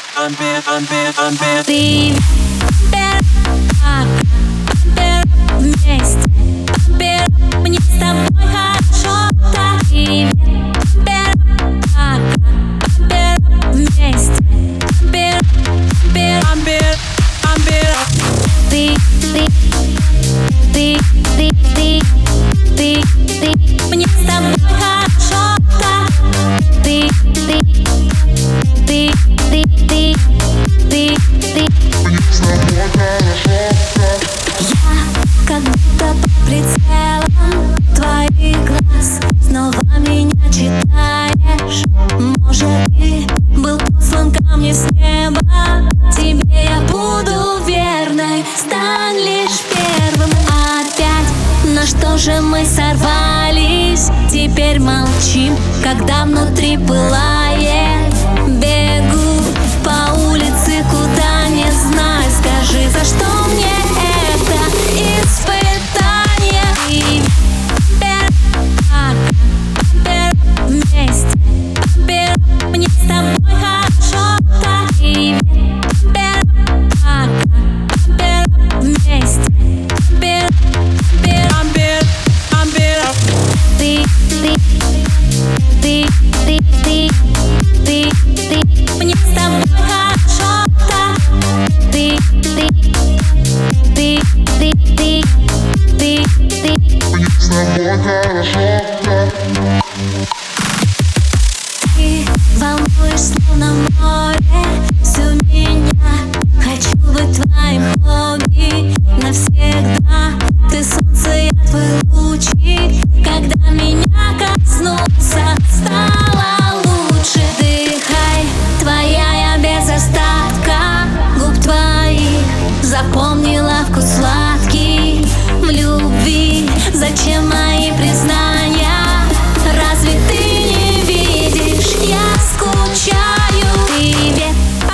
Ты вместе, мне с тобой хорошо. Ты вместе, ты, мне с тобой хорошо. Ты, я как будто под прицелом твоих глаз. Снова меня читаешь. Может, ты был послан ко мне с неба. Тебе я буду верной, стань лишь первым. Опять, на что же мы сорвались? Теперь молчим, когда внутри пылает. Бегу по улице, куда не знаю. Скажи, за что мне это испытание? И вместе, мне с тобой хорошо. И вместе, мне с тобой хорошо. Ты волнуешь, словно море, всю меня. Хочу быть твоим хобби навсегда. Ты солнце, я твой лучик. Когда меня коснулся, стало лучше. Дыхай, твоя я без остатка. Губ твоих запомнила вкус сладкий. В любви зачем мои признания? Разве ты не видишь, я скучаю. Привет,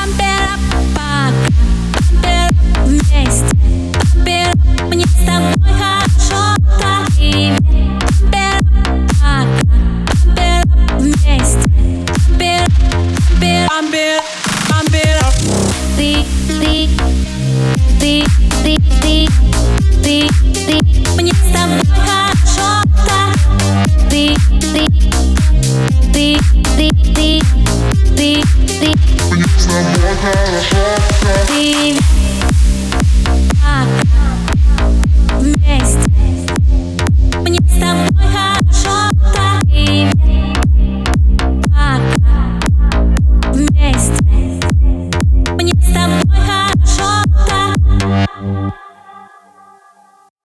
вместе, мне с тобой хорошо. Привет, вместе,